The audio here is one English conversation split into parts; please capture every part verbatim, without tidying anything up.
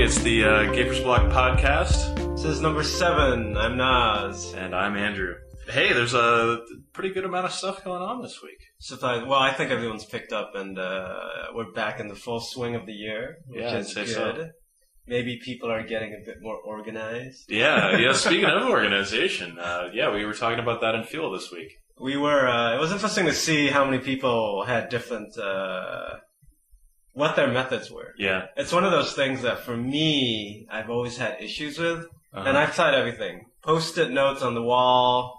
it's the uh, Gapers Block podcast. This is number seven. I'm Naz. And I'm Andrew. Hey, there's a pretty good amount of stuff going on this week. So, well, I think everyone's picked up, and uh, we're back in the full swing of the year, which yeah, is I'd say good. So. Maybe people are getting a bit more organized. Yeah, yeah. Speaking of organization, uh, yeah, we were talking about that in Fuel this week. We were. Uh, it was interesting to see how many people had different, uh, what their methods were. Yeah. It's one of those things that for me, I've always had issues with, Uh-huh. and I've tried everything. Post-it notes on the wall,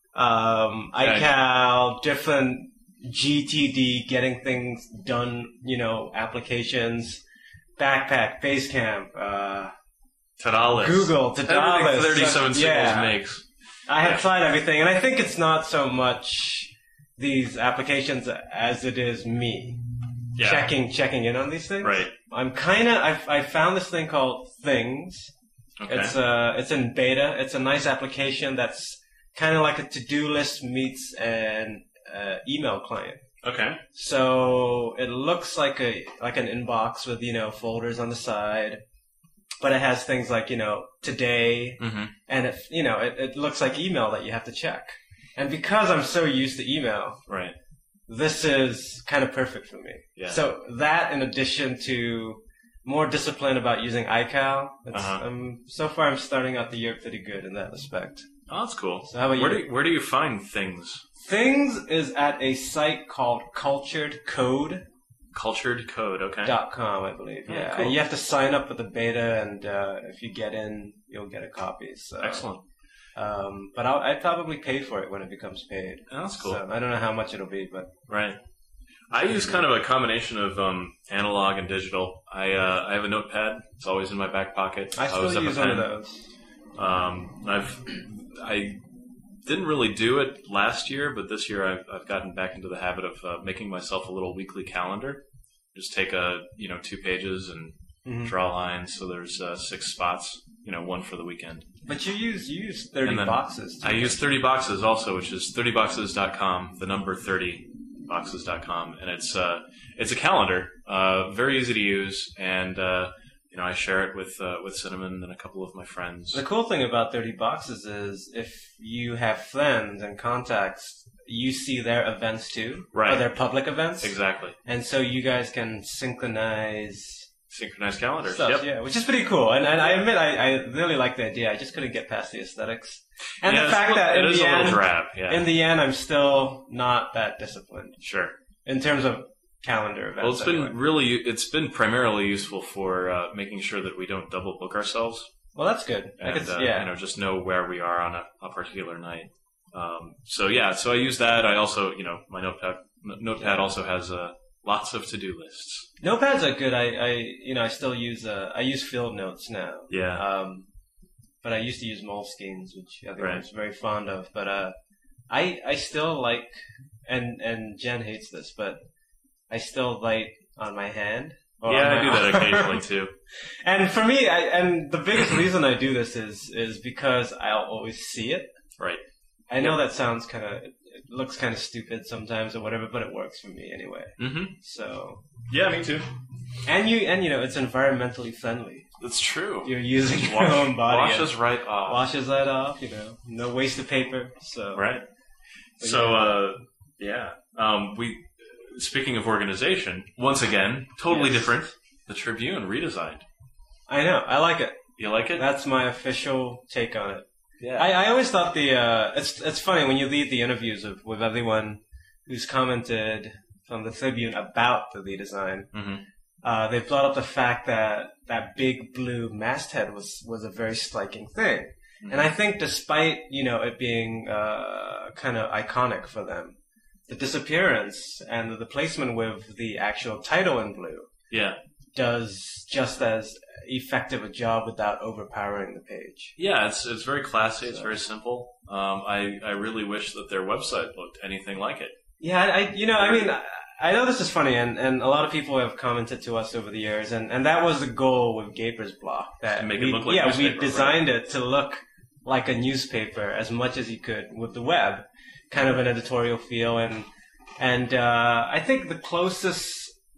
um, iCal, different G T D, getting things done, you know, applications, Backpack, Basecamp, uh, Ta-da list. Google, Ta-da Everything list. thirty-seven yeah. symbols makes. I have Yeah. tried everything, and I think it's not so much these applications as it is me Yeah. checking checking in on these things. Right. I'm kind of I I found this thing called Things. Okay. It's uh it's in beta. It's a nice application that's kind of like a to-do list meets an uh, email client. Okay. So it looks like a like an inbox with, you know, folders on the side, but it has things like, you know, today, Mm-hmm. and it, you know, it, it looks like email that you have to check. And because I'm so used to email, Right. this is kind of perfect for me. Yeah. So that, in addition to more discipline about using iCal, it's, Uh-huh. um, so far I'm starting out the year pretty good in that respect. Oh, that's cool. So how about where you? do where do you find things? Things is at a site called cultured code Cultured Code. Okay. dot com, I believe. Oh, Yeah, cool. and you have to sign up with the beta, and uh, if you get in, you'll get a copy. So. Excellent. Um, but I'll, I'd probably pay for it when it becomes paid. Oh, that's cool. So I don't know how much it'll be, but Right. I use kind of a combination of um, analog and digital. I uh, I have a notepad. It's always in my back pocket. I always still have a use one of pen. those. Um, I've I didn't really do it last year, but this year I've I've gotten back into the habit of uh, making myself a little weekly calendar. Just take a you know two pages and Mhm. draw lines. So there's uh, six spots. You know, one for the weekend. But you use you use thirty And then boxes. Too. I use thirty boxes also, which is thirty boxes dot com. The number thirty boxes dot com, and it's uh it's a calendar, uh very easy to use, and uh you know I share it with uh, with Cinnamon and a couple of my friends. The cool thing about thirty boxes is if you have friends and contacts, you see their events too, Right. or their public events, Exactly. and so you guys can synchronize Synchronized calendars. stuff. Yep. Yeah, which is pretty cool. And, and I admit I, I really like the idea. I just couldn't get past the aesthetics and Yeah, the it's fact a little- that it in is the a little end, drab. Yeah. in the end, I'm still not that disciplined Sure. in terms of calendar events. Well, it's anyway. been really it's been primarily useful for uh, making sure that we don't double book ourselves. Well, that's good. I and could, uh, yeah. you know just know where we are on a, a particular night. Um, so yeah, so I use that. I also you know my notepad notepad also has uh, lots of to do lists. Notepads are good. I, I, you know, I still use uh, I use Field Notes now. Yeah. Um, but I used to use Moleskines, which I think I Right. was very fond of. But uh, I, I still like, and and Jen hates this, but I still write on my hand. or Yeah, on I my do that arm. occasionally too. And for me, I, and the biggest reason I do this is is because I'll always see it. Right. I know that sounds kind of, it looks kind of stupid sometimes or whatever, but it works for me anyway. Mm-hmm. So. Yeah, me too. And you, and you know, it's environmentally friendly. That's true. You're using your Wash, own body. washes right off. washes that off. You know, no waste of paper. So Right. But So, yeah. uh, yeah. Um, we. Speaking of organization, once again, totally Yes. different. The Tribune redesigned. I know, I like it. You like it? That's my official take on it. yeah. I, I always thought the uh, it's it's funny when you read the interviews of with everyone who's commented from the Tribune about the redesign. mm-hmm. Uh, they brought up the fact that that big blue masthead was was a very striking thing. Mm-hmm. And I think despite, you know, it being uh, kind of iconic for them, the disappearance and the replacement with the actual title in blue Yeah. does just as effective a job without overpowering the page. Yeah, it's it's very classy. It's So- very simple. Um, I I really wish that their website looked anything like it. Yeah, I, I- you know, I mean, I, I know this is funny, and, and a lot of people have commented to us over the years, and, and that was the goal with Gapers Block. That To make it we, look like yeah, newspaper, we designed it to look like a newspaper as much as you could with the web, kind of an editorial feel, and and uh, I think the closest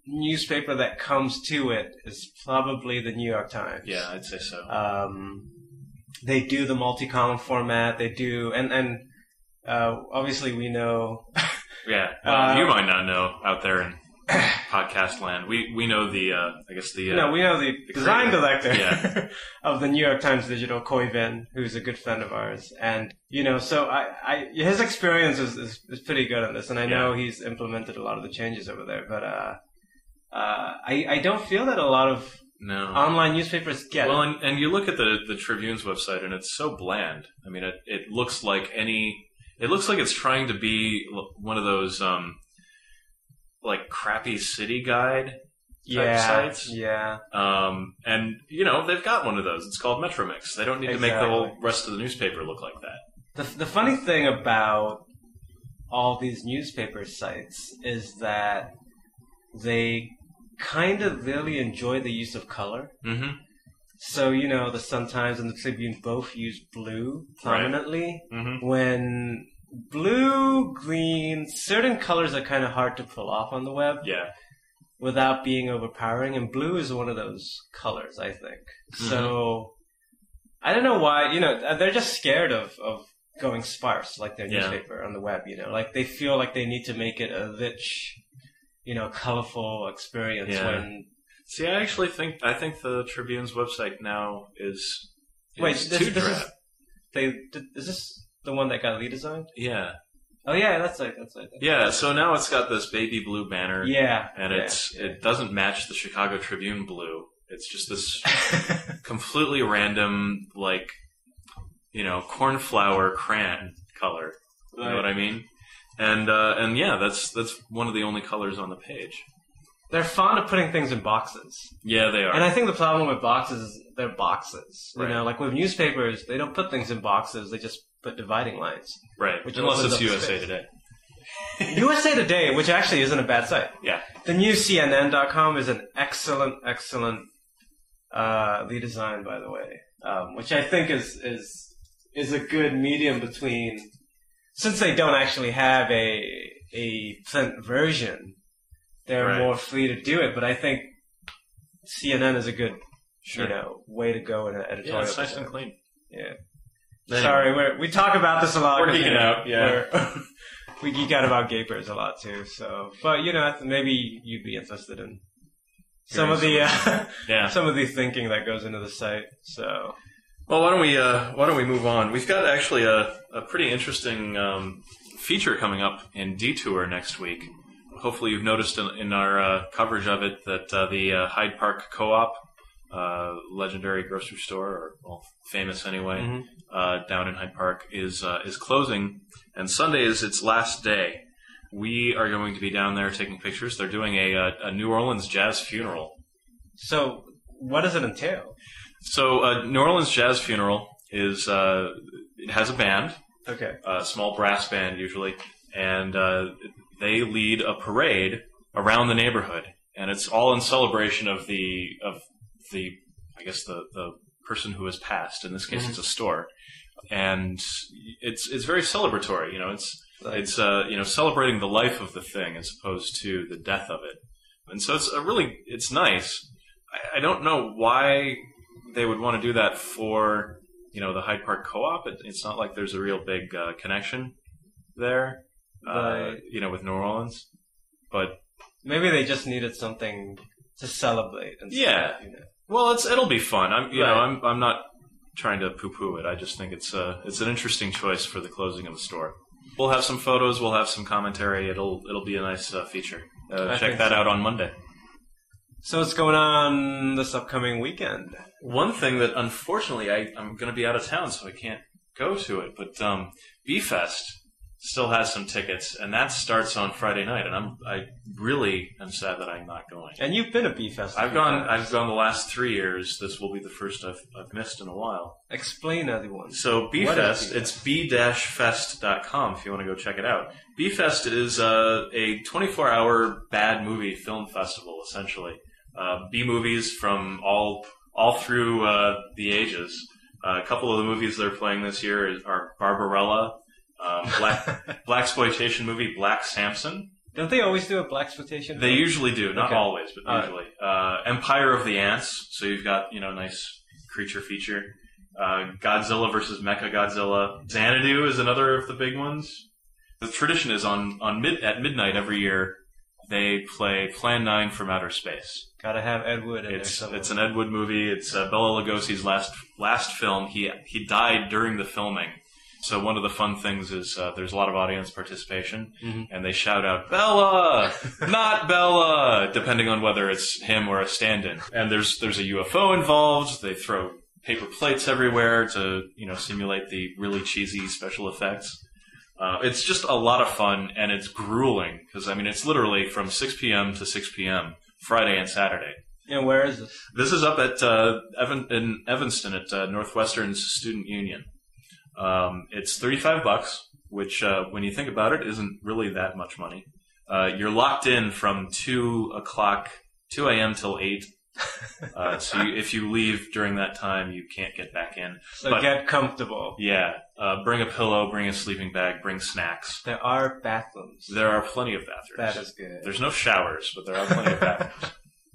newspaper that comes to it is probably the New York Times. Yeah, I'd say so. Um, they do the multi-column format. They do, and and uh, obviously we know. Yeah, well, uh, you might not know out there in podcast land. We we know the uh, I guess the uh, no, we know the, the design creator. director Yeah. of the New York Times Digital, Koi Vin, who's a good friend of ours, and you know, so I, I his experience is, is is pretty good on this, and I know Yeah. he's implemented a lot of the changes over there, but uh, uh, I I don't feel that a lot of no. online newspapers get. Well, and, and you look at the the Tribune's website, and it's so bland. I mean, it it looks like any. It looks like it's trying to be one of those um, like crappy city guide type yeah, sites. yeah. Um, and you know they've got one of those. It's called Metromix. They don't need to make the Exactly. whole rest of the newspaper look like that. The the funny thing about all these newspaper sites is that they kind of really enjoy the use of color. Mm-hmm. So, you know, the Sun-Times and the Tribune both use blue prominently. Mm-hmm. When blue, green, certain colors are kind of hard to pull off on the web Yeah. without being overpowering, and blue is one of those colors, I think. Mm-hmm. So, I don't know why, you know, they're just scared of, of going sparse, like their Yeah. newspaper on the web, you know. Like, they feel like they need to make it a rich, you know, colorful experience Yeah. when... See, I actually think I think the Tribune's website now is, is Wait, too this, this drab. is they. Is this the one that got redesigned? Yeah. Oh yeah, that's right. That's right. Yeah. So now it's got this baby blue banner. Yeah, And yeah, it's yeah. it doesn't match the Chicago Tribune blue. It's just this completely random, like, you know, cornflower crayon color. You know Right. what I mean? And uh, and yeah, that's that's one of the only colors on the page. They're fond of putting things in boxes, Yeah, they are. and I think the problem with boxes is they're boxes. You Right. know, like with newspapers, they don't put things in boxes; they just put dividing lines. right. which Unless opens it's up U S A space. Today. U S A Today, which actually isn't a bad site. Yeah. The new C N N dot com is an excellent, excellent uh, redesign, by the way, um, which I think is is is a good medium between, since they don't actually have a a print version, they're Right. more free to do it. But I think C N N is a good, Sure. you know, way to go in an editorial. Yeah, it's nice and perspective. clean. Yeah. Anyway. Sorry, we're, we talk about this a lot. We're 'cause, geeking you know, out, yeah. we're- we geek out about gapers a lot too. So, but you know, maybe you'd be interested in some of the uh, Yeah. some of the thinking that goes into the site. So, Well, why don't we uh, why don't we move on? We've got actually a, a pretty interesting um, feature coming up in Detour next week. Hopefully, you've noticed in, in our uh, coverage of it that uh, the uh, Hyde Park Co-op, uh, legendary grocery store, or well, famous anyway, Mhm. uh, down in Hyde Park, is uh, is closing, and Sunday is its last day. We are going to be down there taking pictures. They're doing a, a, a New Orleans jazz funeral. so what does it entail? So, uh, New Orleans Jazz Funeral is uh, it has a band, Okay. a small brass band usually, and uh, they lead a parade around the neighborhood, and it's all in celebration of the of the I guess the the person who has passed. In this case, Mhm. it's a store, and it's it's very celebratory. You know, it's Like, it's uh, you know celebrating the life of the thing as opposed to the death of it, and so it's a really it's nice. I, I don't know why they would want to do that for you know the Hyde Park Co-op. It, it's not like there's a real big uh, connection there, uh, Right. you know, with New Orleans. But maybe they just needed something to celebrate. Instead, Yeah. You know. well, it's it'll be fun. I'm you know Right. I'm I'm not trying to poo-poo it. I just think it's uh it's an interesting choice for the closing of the store. We'll have some photos. We'll have some commentary. It'll it'll be a nice uh, feature. Uh, I check think that so. out on Monday. So what's going on this upcoming weekend? One thing that unfortunately I, I'm going to be out of town, so I can't go to it. But um, B-Fest still has some tickets, and that starts on Friday night. And I'm I really am sad that I'm not going. And you've been at B-Fest. a I've few gone. times. I've gone the last three years. This will be the first I've I've missed in a while. Explain, everyone. So What B-Fest, is it's b dash fest dot com if you want to go check it out. B-Fest is uh, a twenty-four hour bad movie film festival, essentially. Uh, B movies from all all through uh, the ages. Uh, a couple of the movies they're playing this year is, are Barbarella, um, black black exploitation movie Black Samson, Don't they always do a blaxploitation? They usually do, not Okay. always, but All usually. Uh, Empire of the Ants. So you've got you know nice creature feature. Uh, Godzilla versus Mecha Godzilla. Xanadu is another of the big ones. The tradition is on on mid at midnight every year. They play Plan nine from Outer Space. Gotta have Ed Wood in It's there. it's an Ed Wood movie. It's uh, Bela Lugosi's last last film. He he died during the filming. So one of the fun things is uh, there's a lot of audience participation, mm-hmm. and they shout out Bella, not Bella, depending on whether it's him or a stand-in. And there's there's a U F O involved. They throw paper plates everywhere to you know simulate the really cheesy special effects. Uh, it's just a lot of fun, and it's grueling because I mean it's literally from six p.m. to six p.m. Friday and Saturday. And where is this? This is up at uh, Evan, in Evanston at uh, Northwestern's Student Union. Um, it's thirty-five bucks, which uh, when you think about it, isn't really that much money. Uh, you're locked in from two o'clock, two a.m. till eight. Uh, so you, if you leave during that time, you can't get back in. So But- get comfortable. Yeah, uh, bring a pillow, bring a sleeping bag, bring snacks. There are bathrooms. There are plenty of bathrooms. That is good. There's no showers, but there are plenty of bathrooms.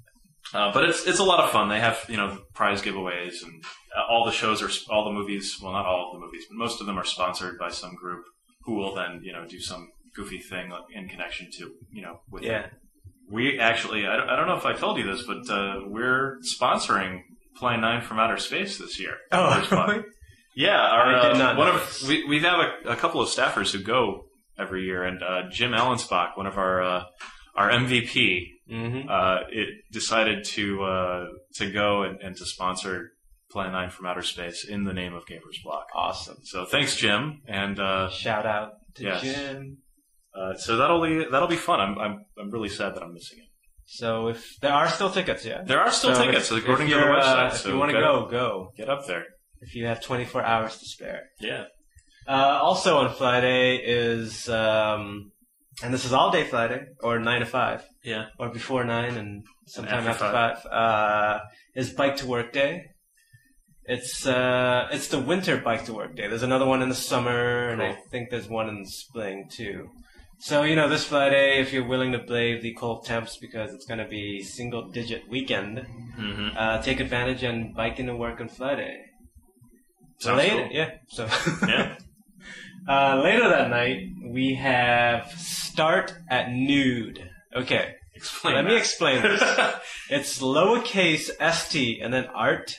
Uh, but it's it's a lot of fun. They have you know prize giveaways, and uh, all the shows are all the movies. Well, not all of the movies, but most of them are sponsored by some group who will then you know do some goofy thing in connection to you know with Yeah. it. We actually, I don't, I don't know if I told you this, but uh, we're sponsoring Plan nine from Outer Space this year. Oh, Which is fun. really? Yeah, our, I did uh, not one know of this. we we have a, a couple of staffers who go every year, and uh, Jim Allensbach, one of our uh, our M V P, Mm-hmm. uh, it decided to uh, to go and, and to sponsor Plan nine from Outer Space in the name of Gamers Block. Awesome. So thanks, Jim, and uh, Shout out to yes. Jim. uh, so that'll be that'll be fun. I'm I'm I'm really sad that I'm missing it. So if there are still tickets, yeah. There are still So tickets if, according if to the you're, website. Uh, if so you want to get- go, go. get up there. If you have twenty-four hours to spare. Yeah. Uh, also on Friday is, um, and this is all day Friday, or nine to five, Yeah. or before nine and sometime after after, five, uh, is Bike to Work Day. It's uh, it's the winter Bike to Work Day. There's another one in the summer, and I Cool. think there's one in the spring too. So, you know, this Friday, if you're willing to brave the cold temps because it's going to be single-digit weekend, Mm-hmm. uh, take advantage and bike into work on Friday. Sounds later, cool. yeah. So Yeah. uh, later that night, we have Start at Nude. Okay, Explain. let me that. explain this. It's lowercase st and then art,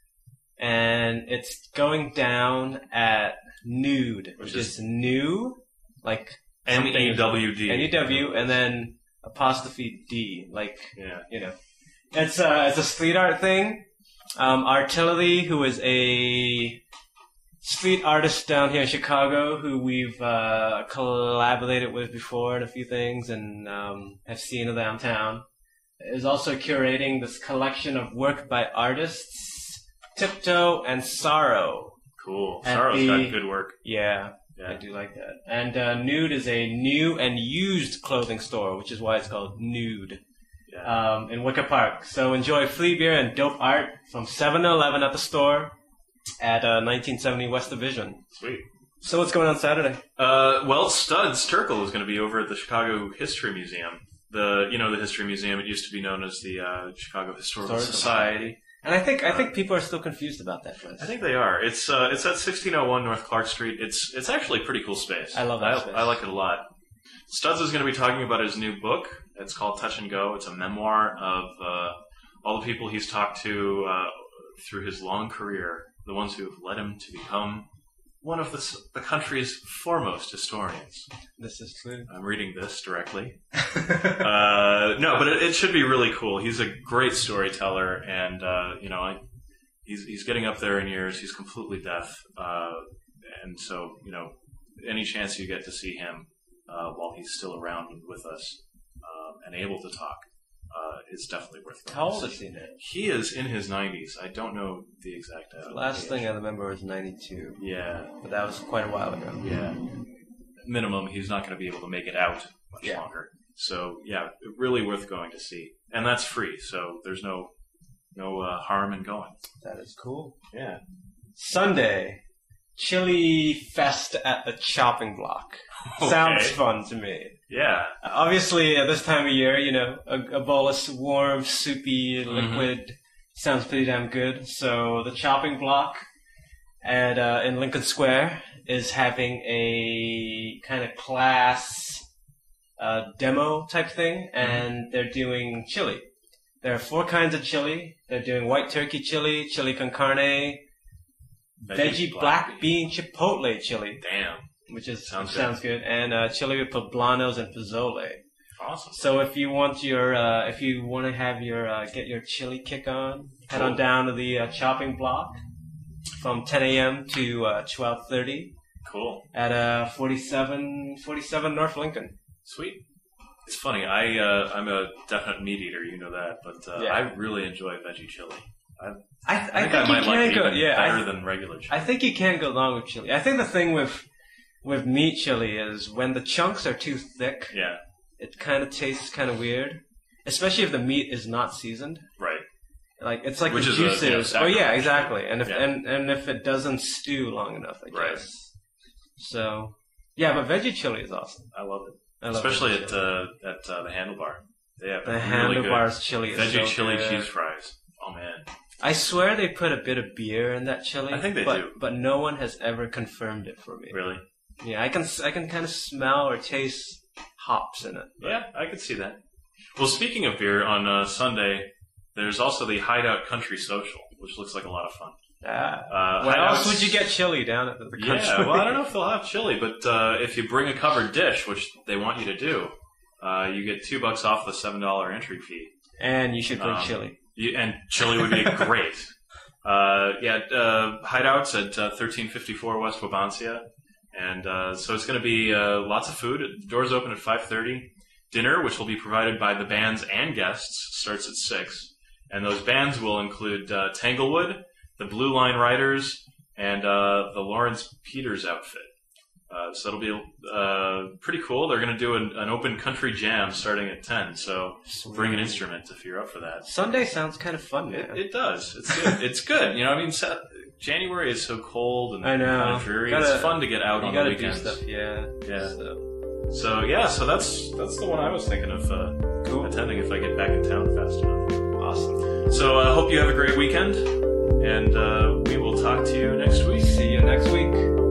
and it's going down at Nude, which, Which is- is new, like N E W D. N E W, and then apostrophe D, like, Yeah. you know. It's a, it's a street art thing. Um, Artillery, who is a street artist down here in Chicago, who we've uh, collaborated with before in a few things and um, have seen around town, is also curating this collection of work by artists, Tiptoe and Sorrow. Cool. At Sorrow's the- got good work. Yeah, Yeah. I do like that. And uh, Nude is a new and used clothing store, which is why it's called Nude. Yeah. Um, in Wicker Park. So enjoy free beer and dope art from seven to eleven at the store at uh, nineteen seventy West Division. Sweet. So what's going on Saturday? Uh, well, Studs Terkel is going to be over at the Chicago History Museum. The you know the History Museum. It used to be known as the uh, Chicago Historical Historical Society. And I think I think people are still confused about that place. I think they are. It's uh, it's at sixteen oh one North Clark Street. It's it's actually a pretty cool space. I love that I, space. I like it a lot. Studs is going to be talking about his new book. It's called Touch and Go. It's a memoir of uh, all the people he's talked to uh, through his long career, the ones who have led him to become one of the, s- the country's foremost historians. This is true. I'm reading this directly. Uh, no, but it, it should be really cool. He's a great storyteller, and uh, you know, I, he's he's getting up there in years. He's completely deaf, uh, and so you know, any chance you get to see him uh, while he's still around with us um, and able to talk uh, is definitely worth going How to old see. is he now? He is in his nineties. I don't know the exact uh, The last age. thing I remember was ninety-two, Yeah, but that was quite a while ago. yeah. Minimum, he's not going to be able to make it out much Yeah. longer. So yeah, really worth going to see, and that's free. So there's no no uh, harm in going. That is cool. Yeah. Sunday, Chili Fest at the Chopping Block. Okay. Sounds fun to me. Yeah. Obviously, at this time of year, you know, a, a bowl of warm, soupy Mhm. liquid sounds pretty damn good. So the Chopping Block at uh, in Lincoln Square is having a kind of class uh, demo type thing, and they're doing chili. There are four kinds of chili. They're doing white turkey chili, chili con carne, veggie, black, bean chipotle chili, Damn. which is Sounds which sounds good, and uh, chili with poblanos and pozole. Awesome. So if you want your, uh, if you want to have your, uh, get your chili kick on, head on Cool. down to the uh, Chopping Block from ten a.m. to uh, twelve thirty Cool. at uh, forty-seven, forty-seven North Lincoln. Sweet. It's funny. I uh, I'm a definite meat eater. You know that, but uh, Yeah. I really enjoy veggie chili. I, th- I I think think, I, you might can like it go, even yeah, I, better th- than regular chili. I think you can go along with chili. I think the thing with with meat chili is when the chunks are too thick, Yeah. it kind of tastes kind of weird, especially if the meat is not seasoned. Right. Like it's like Which the is a, you know, juices. oh yeah, sacrilege. exactly. And if Yeah. and, and if it doesn't stew long enough, I Right. guess. So yeah, but veggie chili is awesome. I love it. I love Especially veggie at chili. uh, at uh, the Handlebar. They have the really handlebars chili good is veggie so chili good. cheese fries. Oh man. I swear they put a bit of beer in that chili. I think they but, do. but no one has ever confirmed it for me. Really? Yeah, I can I can kind of smell or taste hops in it. but- Yeah, I could see that. Well, speaking of beer, on uh, Sunday there's also the Hideout Country Social, which looks like a lot of fun. Ah. Uh, Where else Hideouts- would you get chili down at the the country? Yeah, well, I don't know if they'll have chili, but uh, if you bring a covered dish, which they want you to do, uh, you get two bucks off the seven dollar entry fee. And you should bring Um, chili. You, and chili would be great. Uh, yeah, uh, Hideouts at uh, thirteen fifty-four West Wabansia, and uh, so it's going to be uh, lots of food. The doors open at five thirty. Dinner, which will be provided by the bands and guests, starts at six, and those bands will include uh, Tanglewood, the Blue Line Riders, and uh, the Lawrence Peters Outfit. Uh, so it'll be uh, pretty cool. They're going to do an, an open country jam starting at ten, so bring an instrument if you're up for that. Sunday sounds kind of fun, man. It, it does. It's good. It's good. You know, I mean, sa- January is so cold and I know. kind of dreary. Gotta- it's fun to get out you on the gotta do weekends. stuff, yeah. Yeah. So, So yeah, so that's that's the one I was thinking of uh, cool. attending if I get back in town fast enough. Awesome. So I uh, hope you have a great weekend, and uh, we will talk to you next week. See you next week.